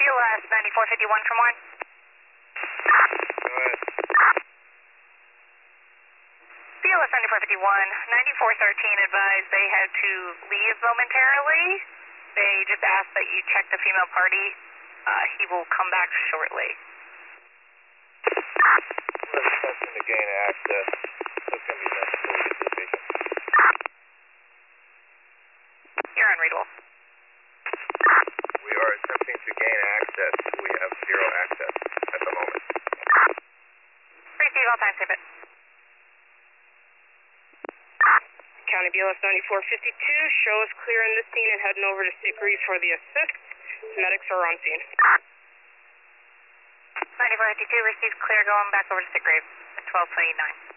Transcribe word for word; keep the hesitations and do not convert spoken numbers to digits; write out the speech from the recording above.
B L S ninety-four fifty-one from Warren. Go ahead. B L S ninety-four fifty-one, ninety-four thirteen advised they had to leave momentarily. They just asked that you check the female party. Uh, he will come back shortly. We're attempting to gain access. What's going to be necessary to get to the patient? You're unreadable. We are attempting to gain access. We have zero access at the moment. Receive all time, save it. County B L S ninety-four fifty-two, show is clearing the scene and heading over to Sick Reef for the assist. Medics are on scene. ninety-four fifty-two, received clear, going back over to Sick Grave at twelve twenty-nine.